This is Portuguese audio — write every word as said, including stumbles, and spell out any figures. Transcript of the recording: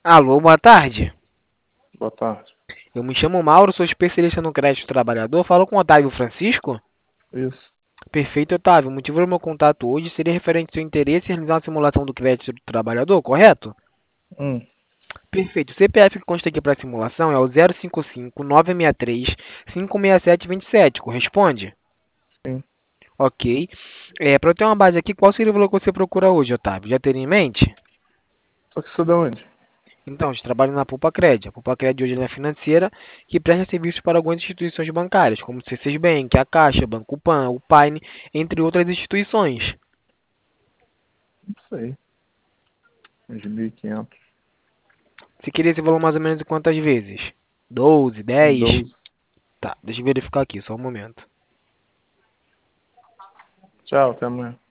Alô, boa tarde. Boa tarde. Eu me chamo Mauro, sou especialista no crédito do trabalhador. Falo com o Otávio Francisco. Isso. Perfeito, Otávio. O motivo do meu contato hoje seria referente ao seu interesse em realizar uma simulação do crédito do trabalhador, correto? Hum, Perfeito. O C P F que consta aqui para a simulação é o zero cinco cinco, nove seis três, cinco seis sete dois sete, corresponde? sim. Ok. É, para eu ter uma base aqui, qual seria o valor que você procura hoje, Otávio? Já teria em mente? Só que isso é da onde? Então, eu trabalho na Poupa Cred. A Poupa Cred hoje ela é financeira que presta serviços para algumas instituições bancárias, como o C seis Bank, a Caixa, Banco Pan, o Paine, entre outras instituições. Não sei. Uns mil e quinhentos. Você queria esse valor mais ou menos em quantas vezes? Doze, dez? Doze. Tá, deixa eu verificar aqui, só um momento. Tchau, até amanhã.